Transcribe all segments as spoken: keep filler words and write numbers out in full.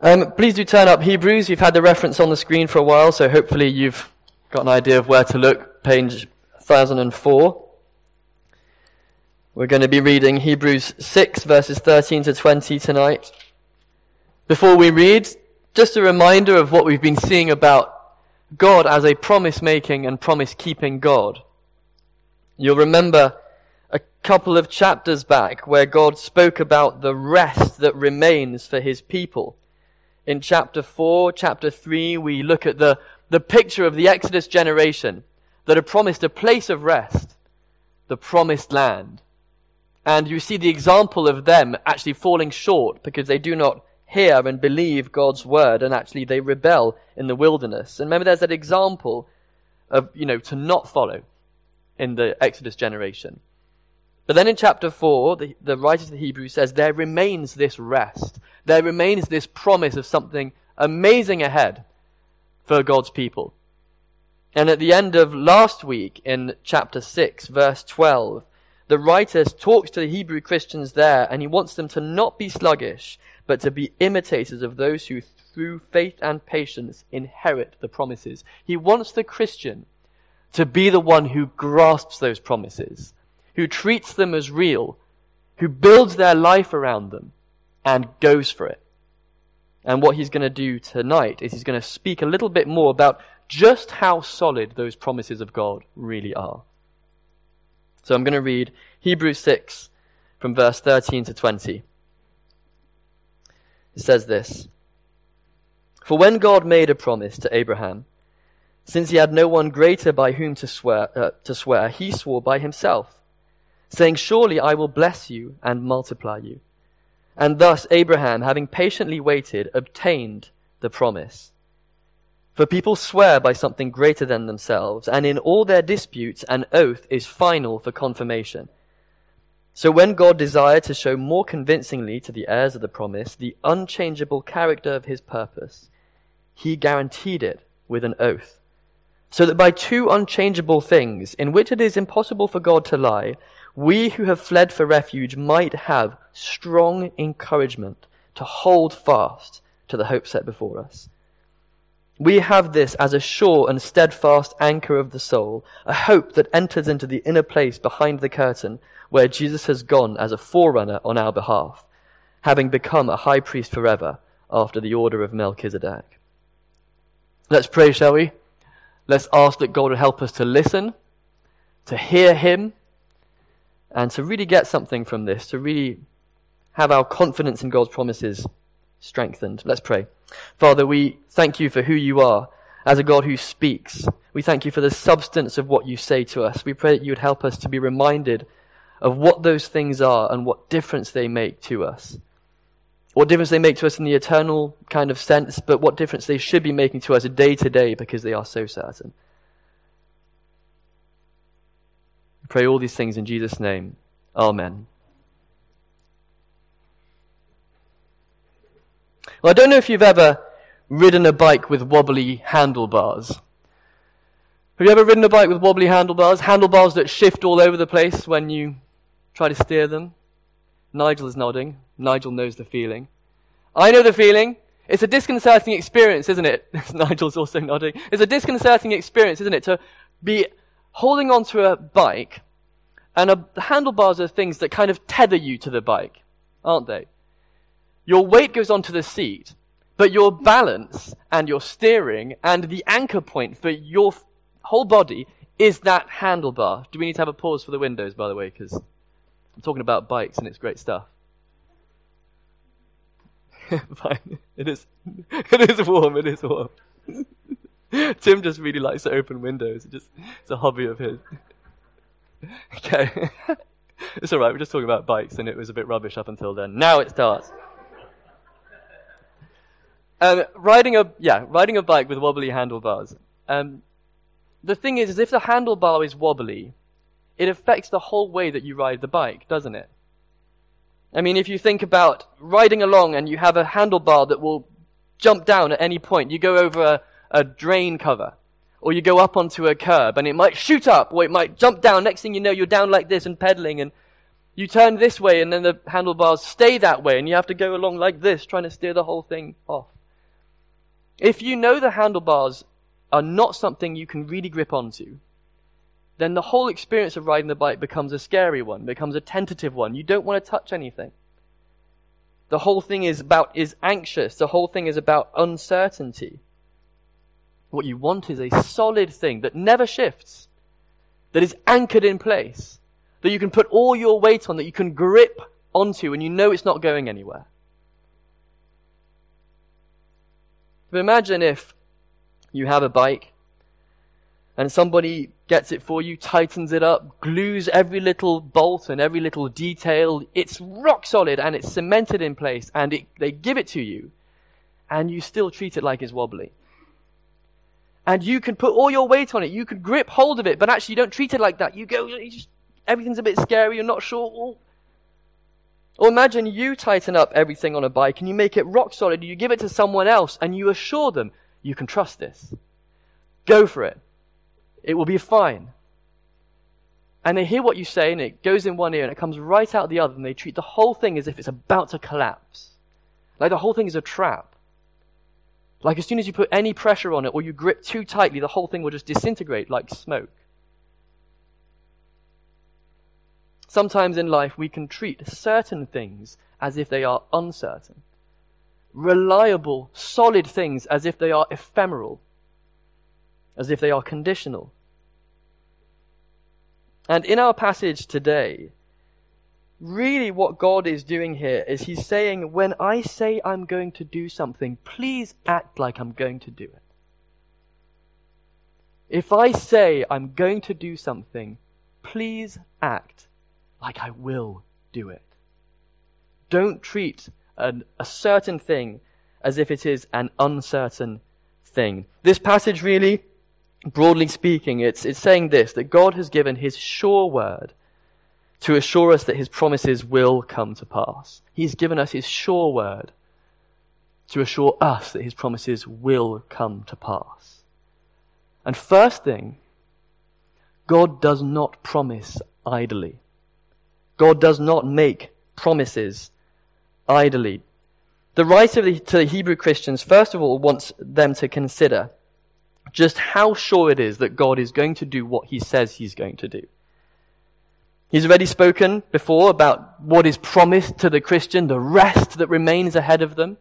Um, please do turn up Hebrews. You've had the reference on the screen for a while, so hopefully you've got an idea of where to look. Page one thousand four. We're going to be reading Hebrews six, verses thirteen to twenty tonight. Before we read, just a reminder of what we've been seeing about God as a promise-making and promise-keeping God. You'll remember a couple of chapters back where God spoke about the rest that remains for his people. In chapter four, chapter three, we look at the, the picture of the Exodus generation that are promised a place of rest, the promised land. And you see the example of them actually falling short because they do not hear and believe God's word, and actually they rebel in the wilderness. And remember, there's that example of, you know, to not follow in the Exodus generation. But then in chapter four, the, the writer of the Hebrews says, there remains this rest. There remains this promise of something amazing ahead for God's people. And at the end of last week, in chapter six, verse twelve, the writer talks to the Hebrew Christians there, and he wants them to not be sluggish, but to be imitators of those who through faith and patience inherit the promises. He wants the Christian to be the one who grasps those promises, who treats them as real, who builds their life around them, and goes for it. And what he's going to do tonight is he's going to speak a little bit more about just how solid those promises of God really are. So I'm going to read Hebrews six from verse thirteen to twenty. It says this: For when God made a promise to Abraham, since he had no one greater by whom to swear, uh, to swear, he swore by himself, saying, Surely I will bless you and multiply you. And thus Abraham, having patiently waited, obtained the promise. For people swear by something greater than themselves, and in all their disputes an oath is final for confirmation. So when God desired to show more convincingly to the heirs of the promise the unchangeable character of his purpose, he guaranteed it with an oath, so that by two unchangeable things, in which it is impossible for God to lie, we who have fled for refuge might have strong encouragement to hold fast to the hope set before us. We have this as a sure and steadfast anchor of the soul, a hope that enters into the inner place behind the curtain, where Jesus has gone as a forerunner on our behalf, having become a high priest forever after the order of Melchizedek. Let's pray, shall we? Let's ask that God would help us to listen, to hear him, and to really get something from this, to really have our confidence in God's promises strengthened. Let's pray. Father, we thank you for who you are as a God who speaks. We thank you for the substance of what you say to us. We pray that you would help us to be reminded of what those things are and what difference they make to us. What difference they make to us in the eternal kind of sense, but what difference they should be making to us day to day because they are so certain. We pray all these things in Jesus' name. Amen. Well, I don't know if you've ever ridden a bike with wobbly handlebars. Have you ever ridden a bike with wobbly handlebars? Handlebars that shift all over the place when you try to steer them? Nigel is nodding. Nigel knows the feeling. I know the feeling. It's a disconcerting experience, isn't it? Nigel's also nodding. It's a disconcerting experience, isn't it, to be holding onto a bike, and a, the handlebars are things that kind of tether you to the bike, aren't they? Your weight goes onto the seat, but your balance and your steering and the anchor point for your f- whole body is that handlebar. Do we need to have a pause for the windows, by the way, because I'm talking about bikes and it's great stuff. Fine. It is, it is warm, it is warm. Tim just really likes to open windows. It just, it's a hobby of his. Okay. It's alright, we're just talking about bikes and it was a bit rubbish up until then. Now it starts. Um, riding a yeah, riding a bike with wobbly handlebars. Um, the thing is, is if the handlebar is wobbly, it affects the whole way that you ride the bike, doesn't it? I mean, if you think about riding along and you have a handlebar that will jump down at any point, you go over a, a drain cover, or you go up onto a curb, and it might shoot up, or it might jump down. Next thing you know, you're down like this and pedaling, and You turn this way and then the handlebars stay that way and you have to go along like this, trying to steer the whole thing off. If you know the handlebars are not something you can really grip onto, then the whole experience of riding the bike becomes a scary one, becomes a tentative one. You don't want to touch anything. The whole thing is about, is anxious. The whole thing is about uncertainty. What you want is a solid thing that never shifts, that is anchored in place, that you can put all your weight on, that you can grip onto, and you know it's not going anywhere. But imagine if you have a bike and somebody gets it for you, tightens it up, glues every little bolt and every little detail. It's rock solid and it's cemented in place, and it, they give it to you, and you still treat it like it's wobbly. And you can put all your weight on it, you can grip hold of it, but actually you don't treat it like that. You go, you just, everything's a bit scary, you're not sure. Oh. Or imagine you tighten up everything on a bike and you make it rock solid, you give it to someone else and you assure them, you can trust this. Go for it. It will be fine. And they hear what you say and it goes in one ear and it comes right out the other, and they treat the whole thing as if it's about to collapse. Like the whole thing is a trap. Like as soon as you put any pressure on it or you grip too tightly, the whole thing will just disintegrate like smoke. Sometimes in life we can treat certain things as if they are uncertain. Reliable, solid things as if they are ephemeral. As if they are conditional. And in our passage today, really what God is doing here is he's saying, when I say I'm going to do something, please act like I'm going to do it. If I say I'm going to do something, please act like I will do it. Don't treat an, a certain thing as if it is an uncertain thing. This passage really, broadly speaking, it's, it's saying this, that God has given his sure word to assure us that his promises will come to pass. He's given us his sure word to assure us that his promises will come to pass. And first thing, God does not promise idly. God does not make promises idly. The writer to the Hebrew Christians, first of all, wants them to consider just how sure it is that God is going to do what he says he's going to do. He's already spoken before about what is promised to the Christian, the rest that remains ahead of them.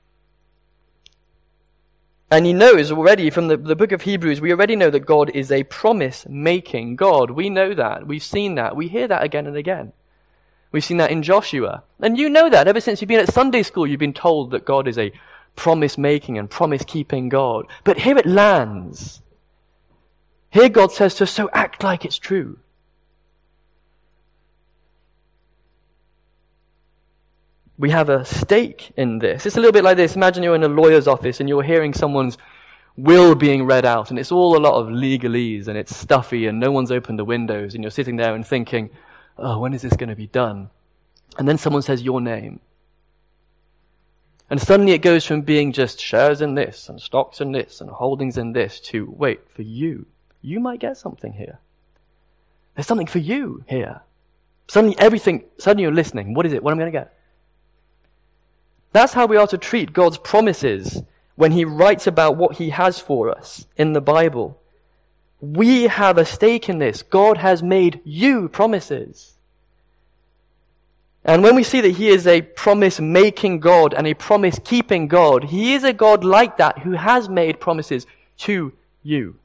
And he knows already from the, the book of Hebrews, we already know that God is a promise-making God. We know that. We've seen that. We hear that again and again. We've seen that in Joshua. And you know that. Ever since you've been at Sunday school, you've been told that God is a promise-making and promise-keeping God. But here it lands. Here God says to us, so act like it's true. We have a stake in this. It's a little bit like this. Imagine you're in a lawyer's office and you're hearing someone's will being read out, and it's all a lot of legalese and it's stuffy and no one's opened the windows, and you're sitting there and thinking, oh, when is this going to be done? And then someone says your name. And suddenly it goes from being just shares in this and stocks in this and holdings in this to, wait, for you, you might get something here. There's something for you here. Suddenly everything, suddenly you're listening. What is it? What am I going to get? That's how we are to treat God's promises when he writes about what he has for us in the Bible. We have a stake in this. God has made you promises. And when we see that he is a promise-making God and a promise-keeping God, he is a God like that who has made promises to you.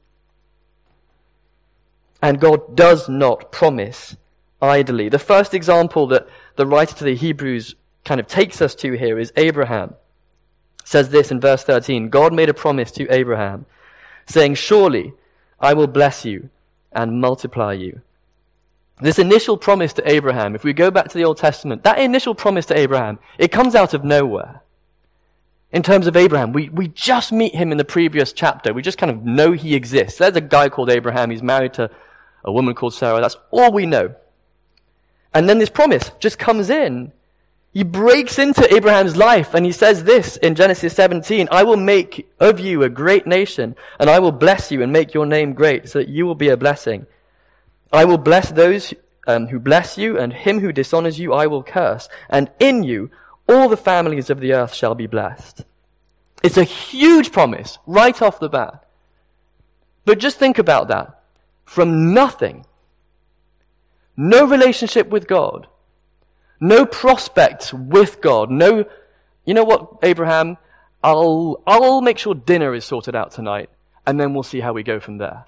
And God does not promise idly. The first example that the writer to the Hebrews kind of takes us to here is Abraham. It says this in verse thirteen, God made a promise to Abraham, saying, surely I will bless you and multiply you. This initial promise to Abraham, if we go back to the Old Testament, that initial promise to Abraham, it comes out of nowhere. In terms of Abraham, we, we just meet him in the previous chapter. We just kind of know he exists. There's a guy called Abraham. He's married to a woman called Sarah. That's all we know. And then this promise just comes in. He breaks into Abraham's life and he says this in Genesis seventeen, I will make of you a great nation, and I will bless you and make your name great so that you will be a blessing. I will bless those um, who bless you, and him who dishonors you I will curse. And in you all the families of the earth shall be blessed. It's a huge promise right off the bat. But just think about that. From nothing, no relationship with God, no prospects with God, no, you know what, Abraham, I'll, I'll make sure dinner is sorted out tonight, and then we'll see how we go from there.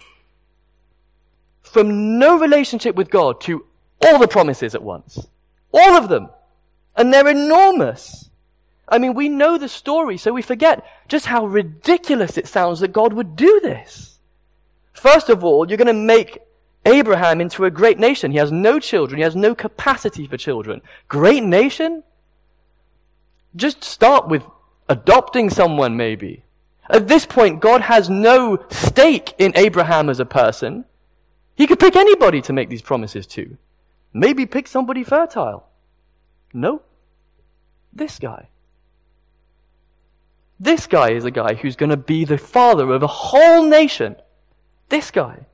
From no relationship with God to all the promises at once. All of them. And they're enormous. I mean, we know the story, so we forget just how ridiculous it sounds that God would do this. First of all, you're going to make Abraham into a great nation. He has no children. He has no capacity for children. Great nation? Just start with adopting someone, maybe. At this point, God has no stake in Abraham as a person. He could pick anybody to make these promises to. Maybe pick somebody fertile. No. This guy. This guy is a guy who's going to be the father of a whole nation. This guy.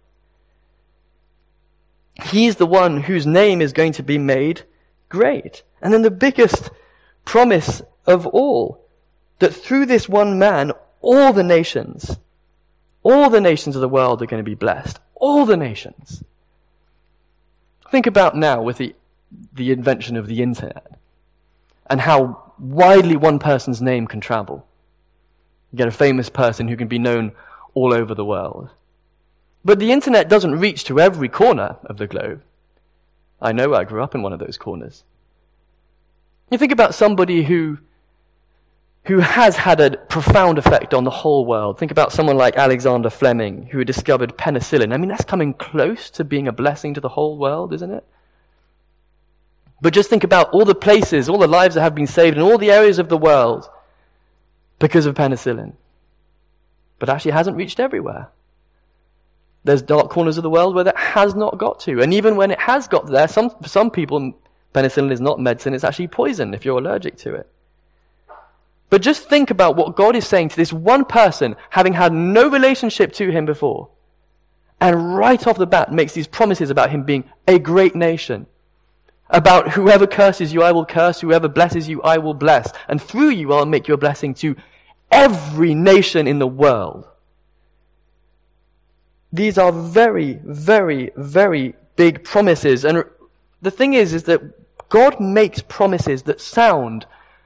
He's the one whose name is going to be made great. And then the biggest promise of all, that through this one man, all the nations, all the nations of the world are going to be blessed. All the nations. Think about now with the, the invention of the internet and how widely one person's name can travel. You get a famous person who can be known all over the world. But the internet doesn't reach to every corner of the globe. I know, I grew up in one of those corners. You think about somebody who who has had a profound effect on the whole world. Think about someone like Alexander Fleming, who discovered penicillin. I mean, that's coming close to being a blessing to the whole world, isn't it? But just think about all the places, all the lives that have been saved in all the areas of the world because of penicillin. But actually it hasn't reached everywhere. There's dark corners of the world where that has not got to. And even when it has got there, some, for some people, penicillin is not medicine, it's actually poison if you're allergic to it. But just think about what God is saying to this one person, having had no relationship to him before, and right off the bat makes these promises about him being a great nation, about whoever curses you I will curse, whoever blesses you I will bless, and through you I'll make you a blessing to every nation in the world. These are very, very, very big promises. And the thing is, is that God makes promises that sound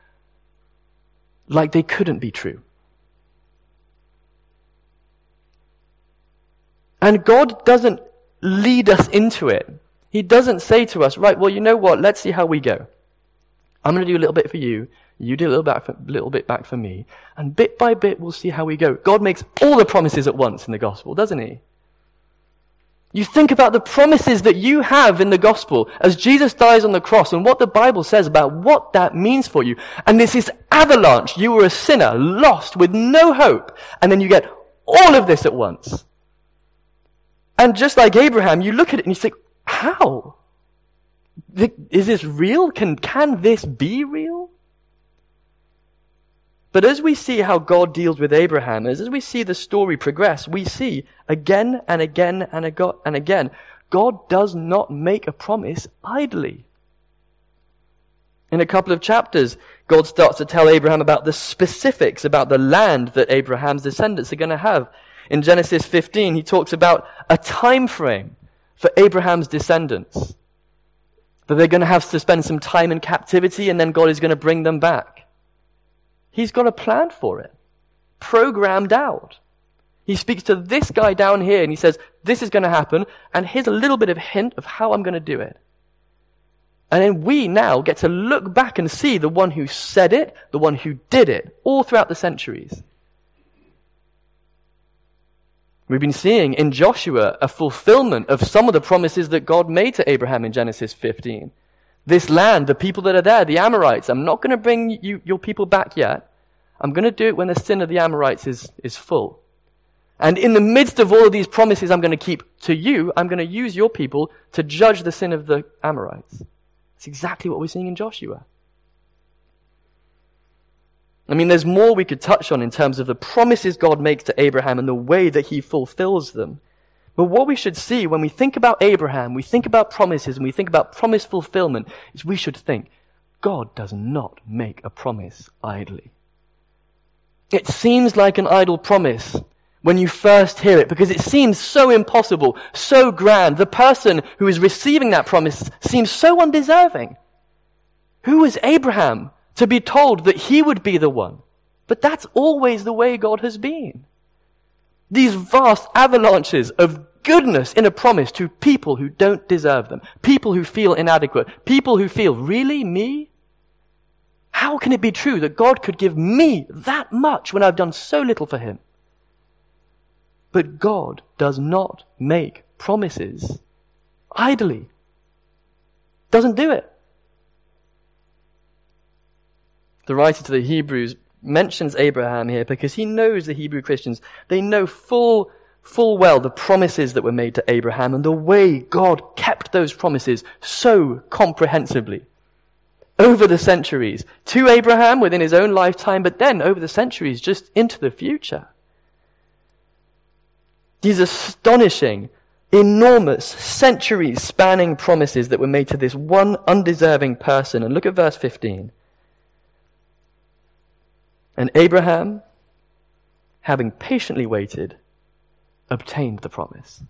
like they couldn't be true. And God doesn't lead us into it. He doesn't say to us, right, well, you know what, let's see how we go. I'm going to do a little bit for you, you do a little, back for, little bit back for me, and bit by bit we'll see how we go. God makes all the promises at once in the gospel, doesn't he? You think about the promises that you have in the gospel as Jesus dies on the cross and what the Bible says about what that means for you. And there's this avalanche. You were a sinner, lost, with no hope. And then you get all of this at once. And just like Abraham, you look at it and you think, how? Is this real? Can, can this be real? But as we see how God deals with Abraham, as we see the story progress, we see again and again and again, God does not make a promise idly. In a couple of chapters, God starts to tell Abraham about the specifics about the land that Abraham's descendants are going to have. In Genesis fifteen, he talks about a time frame for Abraham's descendants. That they're going to have to spend some time in captivity and then God is going to bring them back. He's got a plan for it, programmed out. He speaks to this guy down here and he says, this is going to happen, and here's a little bit of hint of how I'm going to do it. And then we now get to look back and see the one who said it, the one who did it, all throughout the centuries. We've been seeing in Joshua a fulfillment of some of the promises that God made to Abraham in Genesis fifteen. This land, the people that are there, the Amorites, I'm not going to bring you, your people back yet. I'm going to do it when the sin of the Amorites is, is full. And in the midst of all of these promises I'm going to keep to you, I'm going to use your people to judge the sin of the Amorites. That's exactly what we're seeing in Joshua. I mean, there's more we could touch on in terms of the promises God makes to Abraham and the way that he fulfills them. But what we should see when we think about Abraham, we think about promises, and we think about promise fulfillment, is we should think, God does not make a promise idly. It seems like an idle promise when you first hear it, because it seems so impossible, so grand. The person who is receiving that promise seems so undeserving. Who is Abraham to be told that he would be the one? But that's always the way God has been. These vast avalanches of goodness in a promise to people who don't deserve them, people who feel inadequate, people who feel, really, me? How can it be true that God could give me that much when I've done so little for him? But God does not make promises idly. Doesn't do it. The writer to the Hebrews mentions Abraham here because he knows the Hebrew Christians. They know full, full well the promises that were made to Abraham and the way God kept those promises so comprehensively over the centuries, to Abraham within his own lifetime, but then over the centuries just into the future. These astonishing, enormous, centuries-spanning promises that were made to this one undeserving person. And look at verse fifteen. And Abraham, having patiently waited, obtained the promise.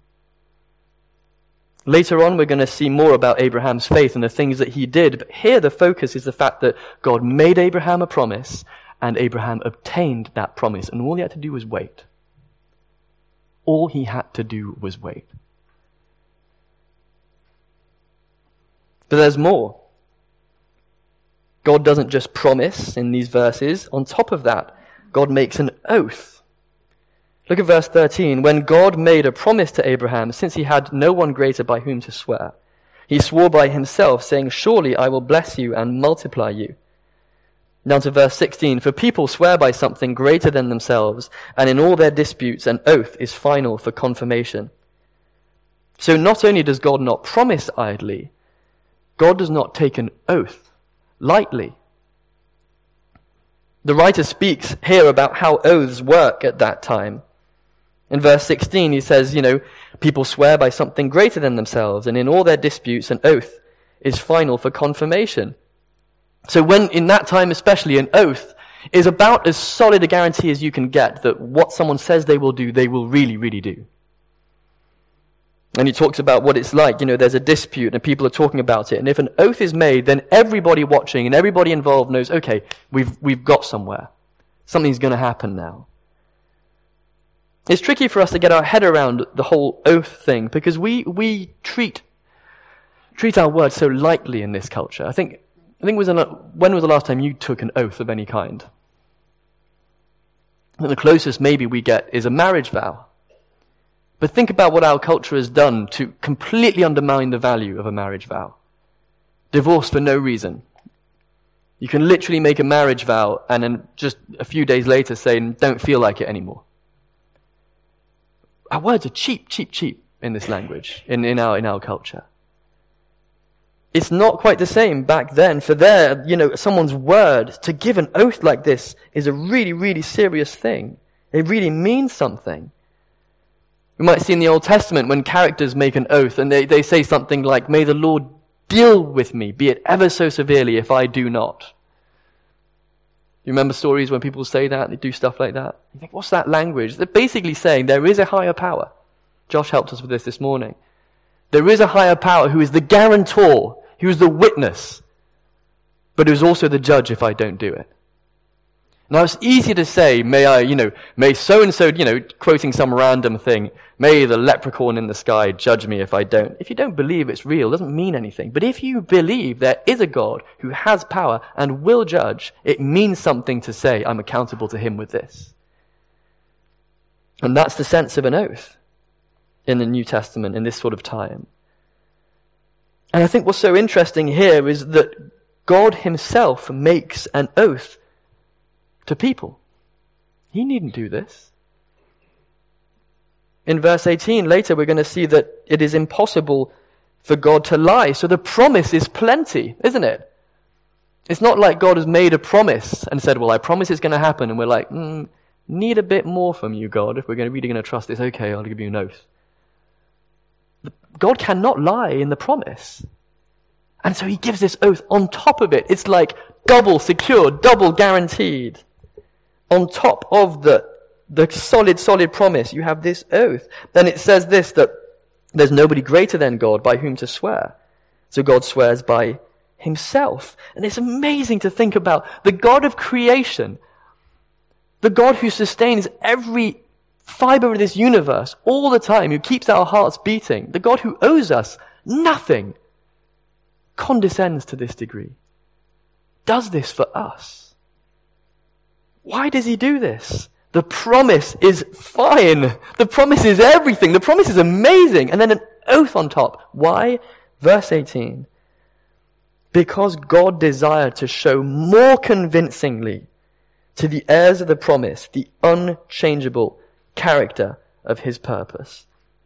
Later on, we're going to see more about Abraham's faith and the things that he did. But here the focus is the fact that God made Abraham a promise, and Abraham obtained that promise. And all he had to do was wait. All he had to do was wait. But there's more. God doesn't just promise in these verses. On top of that, God makes an oath. Look at verse thirteen. When God made a promise to Abraham, since he had no one greater by whom to swear, he swore by himself, saying, surely I will bless you and multiply you. Down to verse sixteen. For people swear by something greater than themselves, and in all their disputes an oath is final for confirmation. So not only does God not promise idly, God does not take an oath lightly. The writer speaks here about how oaths work at that time. In verse sixteen, he says, you know, people swear by something greater than themselves, and in all their disputes, an oath is final for confirmation. So when, in that time especially, an oath is about as solid a guarantee as you can get that what someone says they will do, they will really, really do. And he talks about what it's like, you know, there's a dispute and people are talking about it. And if an oath is made, then everybody watching and everybody involved knows, okay, we've we've got somewhere. Something's going to happen now. It's tricky for us to get our head around the whole oath thing because we we treat treat our words so lightly in this culture. I think I think it was an, when was the last time you took an oath of any kind? I think the closest maybe we get is a marriage vow. But think about what our culture has done to completely undermine the value of a marriage vow. Divorce for no reason. You can literally make a marriage vow and then just a few days later say, don't feel like it anymore. Our words are cheap, cheap, cheap in this language, in, in our in our culture. It's not quite the same back then. For there, you know, someone's word, to give an oath like this is a really, really serious thing. It really means something. We might see in the Old Testament when characters make an oath and they, they say something like, may the Lord deal with me, be it ever so severely, if I do not. You remember stories when people say that, they do stuff like that? You think, what's that language? They're basically saying there is a higher power. Josh helped us with this this morning. There is a higher power who is the guarantor, who is the witness, but who is also the judge if I don't do it. Now it's easy to say, may I, you know, may so-and-so, you know, quoting some random thing, may the leprechaun in the sky judge me if I don't. If you don't believe it's real, it doesn't mean anything. But if you believe there is a God who has power and will judge, it means something to say, I'm accountable to him with this. And that's the sense of an oath in the New Testament in this sort of time. And I think what's so interesting here is that God himself makes an oath to people. He needn't do this. In verse eighteen, later we're going to see that it is impossible for God to lie. So the promise is plenty, isn't it? It's not like God has made a promise and said, well, I promise it's going to happen. And we're like, mm, need a bit more from you, God. If we're going to, really going to trust this, okay, I'll give you an oath. God cannot lie in the promise. And so he gives this oath on top of it. It's like double secured, double guaranteed. On top of the, the solid, solid promise, you have this oath. Then it says this, that there's nobody greater than God by whom to swear. So God swears by himself. And it's amazing to think about the God of creation, the God who sustains every fiber of this universe all the time, who keeps our hearts beating, the God who owes us nothing, condescends to this degree, does this for us. Why does he do this? The promise is fine. The promise is everything. The promise is amazing. And then an oath on top. Why? Verse eighteen. Because God desired to show more convincingly to the heirs of the promise the unchangeable character of his purpose.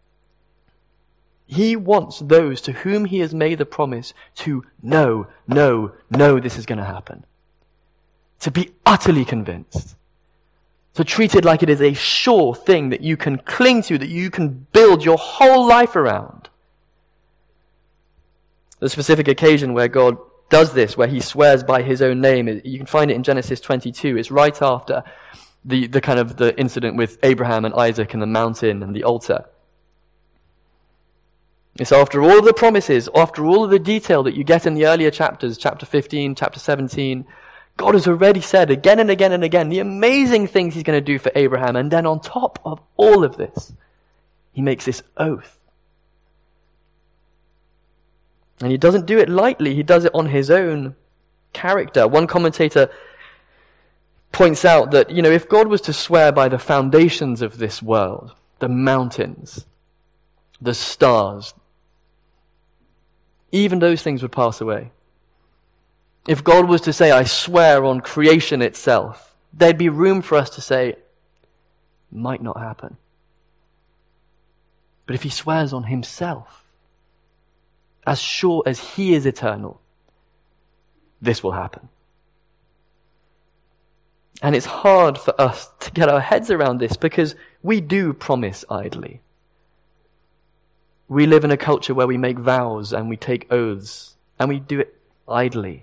He wants those to whom he has made the promise to know, know, know this is going to happen. To be utterly convinced. To treat it like it is a sure thing that you can cling to, that you can build your whole life around. The specific occasion where God does this, where he swears by his own name, you can find it in Genesis twenty-two. It's right after the, the kind of the incident with Abraham and Isaac and the mountain and the altar. It's after all of the promises, after all of the detail that you get in the earlier chapters, chapter fifteen, chapter seventeen, God has already said again and again and again the amazing things he's going to do for Abraham. And then on top of all of this, he makes this oath. And he doesn't do it lightly. He does it on his own character. One commentator points out that, you know, if God was to swear by the foundations of this world, the mountains, the stars, even those things would pass away. If God was to say, I swear on creation itself, there'd be room for us to say, might not happen. But if he swears on himself, as sure as he is eternal, this will happen. And it's hard for us to get our heads around this because we do promise idly. We live in a culture where we make vows and we take oaths and we do it idly.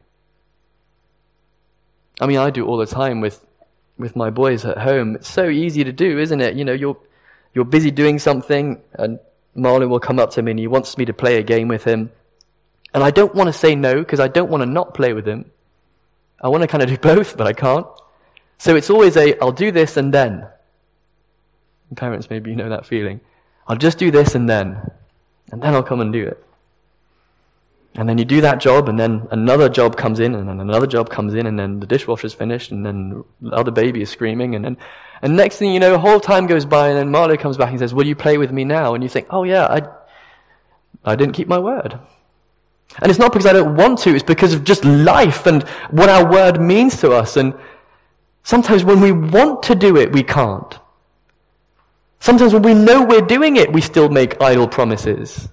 I mean, I do all the time with, with my boys at home. It's so easy to do, isn't it? You know, you're, you're busy doing something and Marlon will come up to me and he wants me to play a game with him. And I don't want to say no because I don't want to not play with him. I want to kind of do both, but I can't. So it's always a, I'll do this and then. And parents, maybe you know that feeling. I'll just do this and then. And then I'll come and do it. And then you do that job, and then another job comes in, and then another job comes in, and then the dishwasher's finished, and then the other baby is screaming, and then, and next thing you know, a whole time goes by, and then Marlo comes back and says, will you play with me now? And you think, oh yeah, I, I didn't keep my word. And it's not because I don't want to, it's because of just life and what our word means to us. And sometimes when we want to do it, we can't. Sometimes when we know we're doing it, we still make idle promises.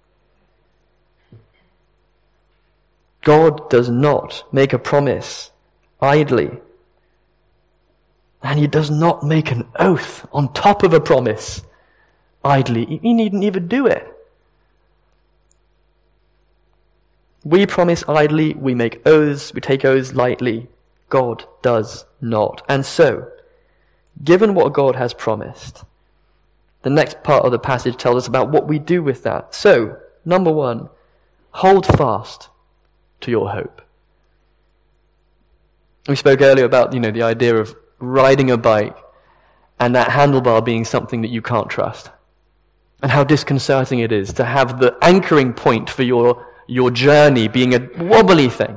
God does not make a promise idly. And he does not make an oath on top of a promise idly. He needn't even do it. We promise idly, we make oaths, we take oaths lightly. God does not. And so, given what God has promised, the next part of the passage tells us about what we do with that. So, number one, hold fast to your hope. We spoke earlier about, you know, the idea of riding a bike and that handlebar being something that you can't trust. And how disconcerting it is to have the anchoring point for your, your journey being a wobbly thing.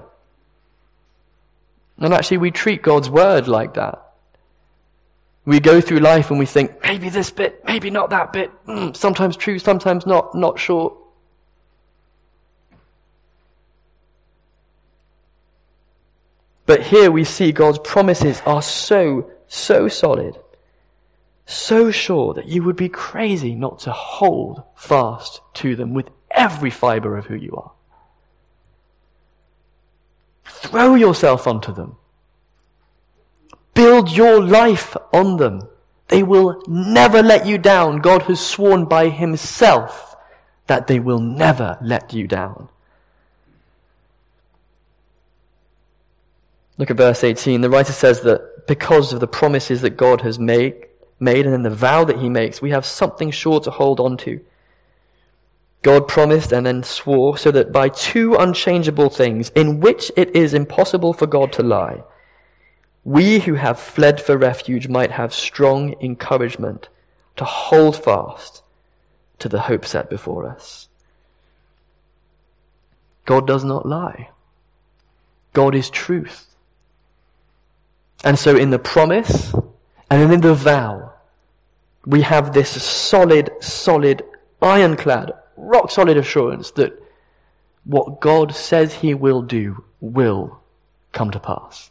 And actually we treat God's word like that. We go through life and we think, maybe this bit, maybe not that bit, mm, sometimes true, sometimes not, not sure. But here we see God's promises are so, so solid, so sure that you would be crazy not to hold fast to them with every fiber of who you are. Throw yourself onto them. Build your life on them. They will never let you down. God has sworn by himself that they will never let you down. Look at verse eighteen. The writer says that because of the promises that God has made, made and then the vow that he makes, we have something sure to hold on to. God promised and then swore so that by two unchangeable things in which it is impossible for God to lie, we who have fled for refuge might have strong encouragement to hold fast to the hope set before us. God does not lie. God is truth. And so in the promise and in the vow, we have this solid, solid, ironclad, rock-solid assurance that what God says he will do will come to pass.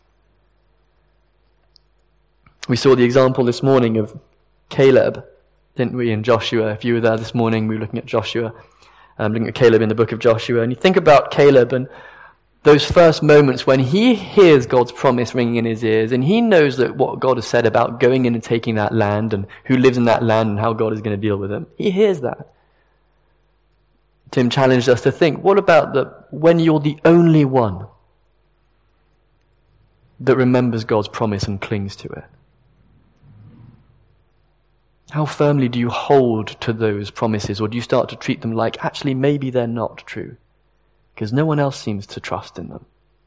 We saw the example this morning of Caleb, didn't we, in Joshua? If you were there this morning, we were looking at Joshua, um, looking at Caleb in the book of Joshua. And you think about Caleb and those first moments when he hears God's promise ringing in his ears, and he knows that what God has said about going in and taking that land and who lives in that land and how God is going to deal with him. He hears that. Tim challenged us to think, what about the when you're the only one that remembers God's promise and clings to it? How firmly do you hold to those promises, or do you start to treat them like, actually, maybe they're not true, because no one else seems to trust in them?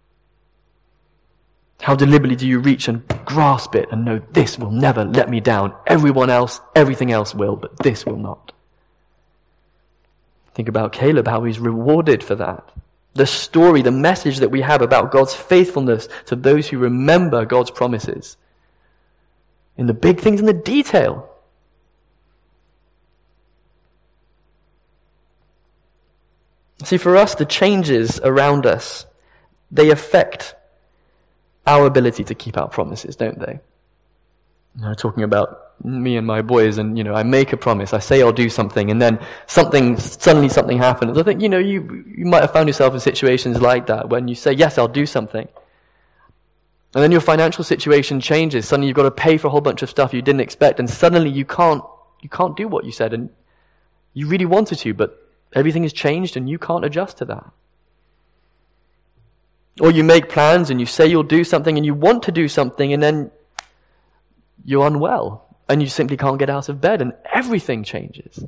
How deliberately do you reach and grasp it and know, this will never let me down. Everyone else, everything else will, but this will not. Think about Caleb, how he's rewarded for that. The story, the message that we have about God's faithfulness to those who remember God's promises. In the big things, in the detail. See, for us, the changes around us, they affect our ability to keep our promises, don't they? You know, talking about me and my boys, and, you know, I make a promise, I say I'll do something, and then something, suddenly something happens. I think, you know, you, you might have found yourself in situations like that, when you say, yes, I'll do something. And then your financial situation changes. Suddenly you've got to pay for a whole bunch of stuff you didn't expect, and suddenly you can't, you can't do what you said, and you really wanted to, but everything has changed and you can't adjust to that. Or you make plans and you say you'll do something and you want to do something, and then you're unwell and you simply can't get out of bed, and everything changes.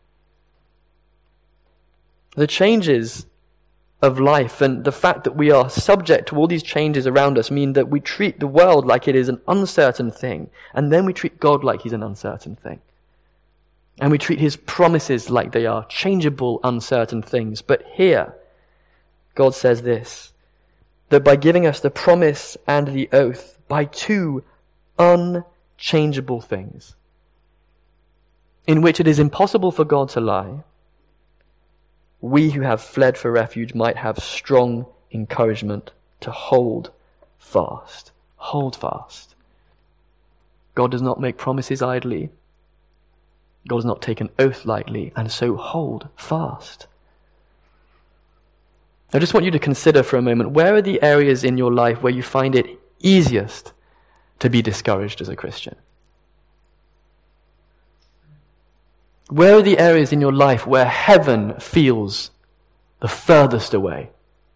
The changes of life and the fact that we are subject to all these changes around us mean that we treat the world like it is an uncertain thing, and then we treat God like he's an uncertain thing. And we treat his promises like they are changeable, uncertain things. But here, God says this, that by giving us the promise and the oath, by two unchangeable things, in which it is impossible for God to lie, we who have fled for refuge might have strong encouragement to hold fast. Hold fast. God does not make promises idly. God does not take an oath lightly, and so hold fast. I just want you to consider for a moment, where are the areas in your life where you find it easiest to be discouraged as a Christian? Where are the areas in your life where heaven feels the furthest away?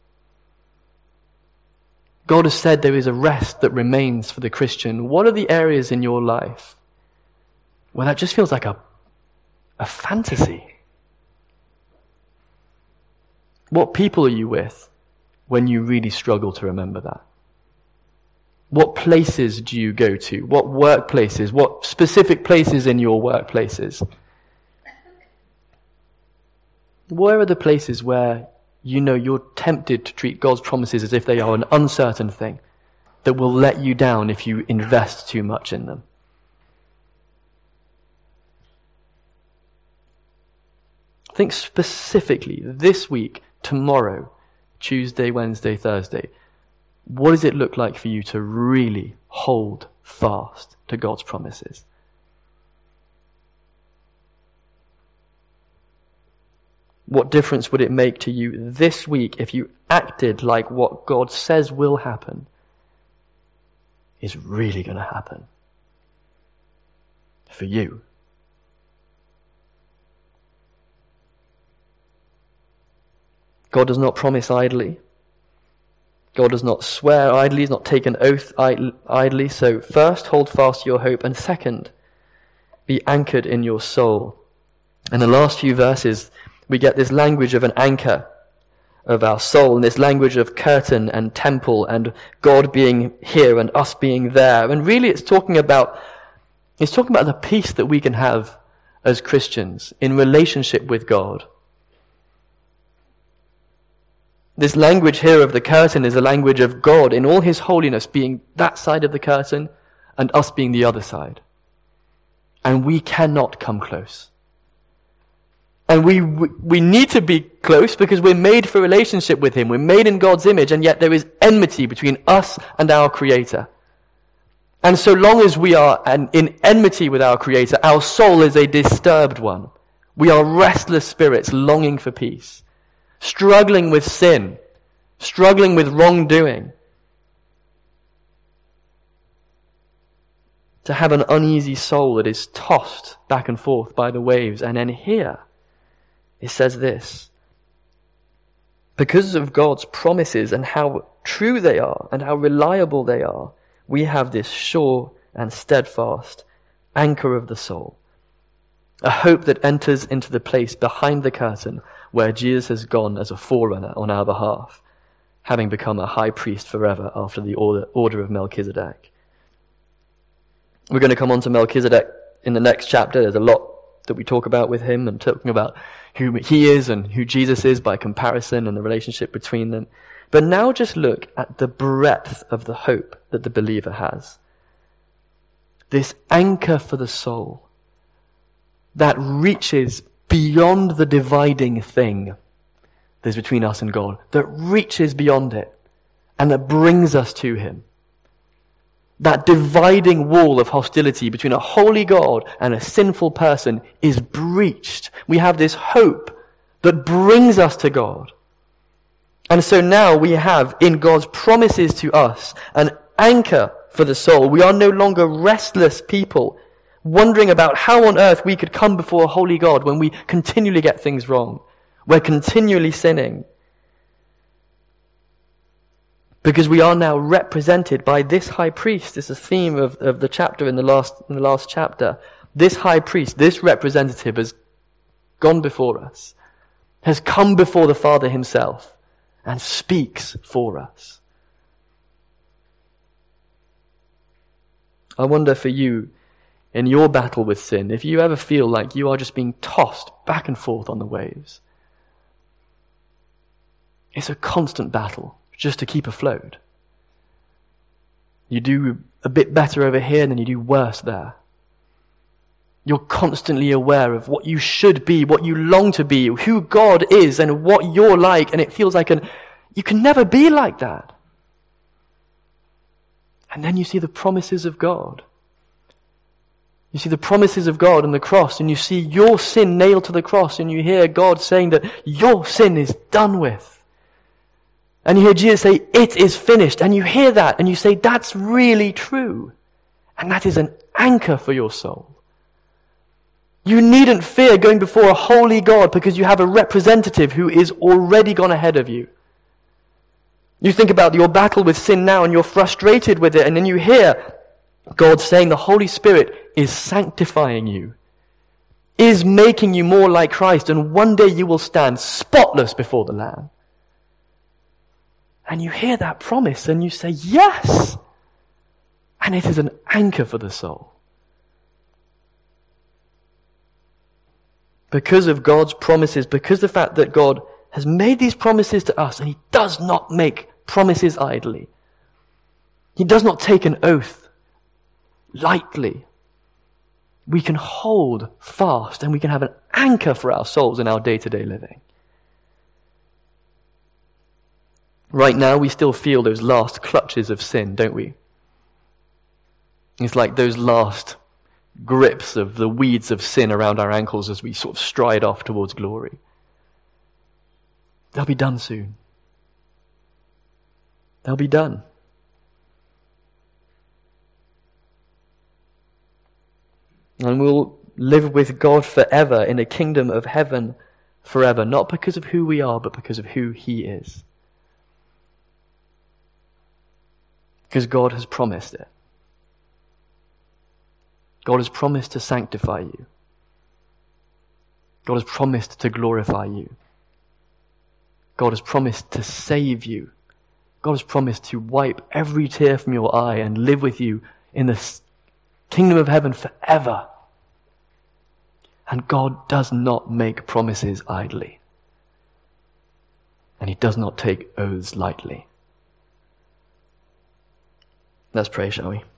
God has said there is a rest that remains for the Christian. What are the areas in your life where that just feels like a, a fantasy? What people are you with when you really struggle to remember that? What places do you go to? What workplaces? What specific places in your workplaces? Where are the places where you know you're tempted to treat God's promises as if they are an uncertain thing that will let you down if you invest too much in them? Think specifically this week, tomorrow, Tuesday, Wednesday, Thursday. What does it look like for you to really hold fast to God's promises? What difference would it make to you this week if you acted like what God says will happen is really going to happen for you? God does not promise idly. God does not swear idly, does not take an oath idly. So first, hold fast your hope, and second, be anchored in your soul. In the last few verses, we get this language of an anchor of our soul, and this language of curtain and temple and God being here and us being there. And really it's talking about, it's talking about the peace that we can have as Christians in relationship with God. This language here of the curtain is a language of God in all his holiness being that side of the curtain and us being the other side. And we cannot come close. And we we need to be close because we're made for relationship with him. We're made in God's image, and yet there is enmity between us and our Creator. And so long as we are in enmity with our Creator, our soul is a disturbed one. We are restless spirits longing for peace, struggling with sin, struggling with wrongdoing. To have an uneasy soul that is tossed back and forth by the waves. And then here, it says this: because of God's promises and how true they are and how reliable they are, we have this sure and steadfast anchor of the soul. A hope that enters into the place behind the curtain where Jesus has gone as a forerunner on our behalf, having become a high priest forever after the order, order of Melchizedek. We're going to come on to Melchizedek in the next chapter. There's a lot that we talk about with him and talking about who he is and who Jesus is by comparison and the relationship between them. But now just look at the breadth of the hope that the believer has. This anchor for the soul that reaches beyond the dividing thing there's between us and God, that reaches beyond it and that brings us to him. That dividing wall of hostility between a holy God and a sinful person is breached. We have this hope that brings us to God. And so now we have in God's promises to us an anchor for the soul. We are no longer restless people wondering about how on earth we could come before a holy God when we continually get things wrong. We're continually sinning. Because we are now represented by this high priest. This is a theme of, of the chapter in the last in the last chapter. This high priest, this representative has gone before us, has come before the Father himself, and speaks for us. I wonder for you, in your battle with sin, if you ever feel like you are just being tossed back and forth on the waves. It's a constant battle, just to keep afloat. You do a bit better over here and then you do worse there. You're constantly aware of what you should be, what you long to be, who God is and what you're like, and it feels like an, you can never be like that. And then you see the promises of God. You see the promises of God on the cross, and you see your sin nailed to the cross, and you hear God saying that your sin is done with. And you hear Jesus say, it is finished. And you hear that and you say, that's really true. And that is an anchor for your soul. You needn't fear going before a holy God because you have a representative who is already gone ahead of you. You think about your battle with sin now and you're frustrated with it, and then you hear God saying the Holy Spirit is sanctifying you, is making you more like Christ, and one day you will stand spotless before the Lamb. And you hear that promise and you say, yes! And it is an anchor for the soul. Because of God's promises, because of the fact that God has made these promises to us, and he does not make promises idly. He does not take an oath lightly. We can hold fast and we can have an anchor for our souls in our day-to-day living. Right now, we still feel those last clutches of sin, don't we? It's like those last grips of the weeds of sin around our ankles as we sort of stride off towards glory. They'll be done soon. They'll be done. And we'll live with God forever in a kingdom of heaven forever, not because of who we are, but because of who he is. Because God has promised it. God has promised to sanctify you. God has promised to glorify you. God has promised to save you. God has promised to wipe every tear from your eye and live with you in the kingdom of heaven forever. And God does not make promises idly. And he does not take oaths lightly. Let's pray, shall we?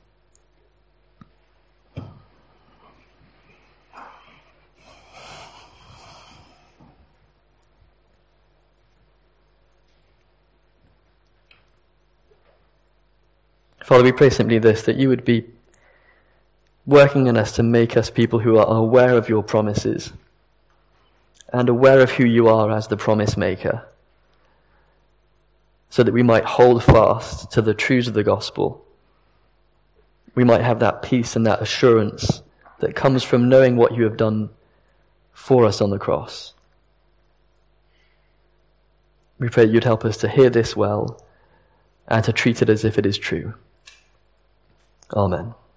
Father, we pray simply this, that you would be working in us to make us people who are aware of your promises and aware of who you are as the promise maker, so that we might hold fast to the truths of the gospel. We might have that peace and that assurance that comes from knowing what you have done for us on the cross. We pray you'd help us to hear this well and to treat it as if it is true. Amen.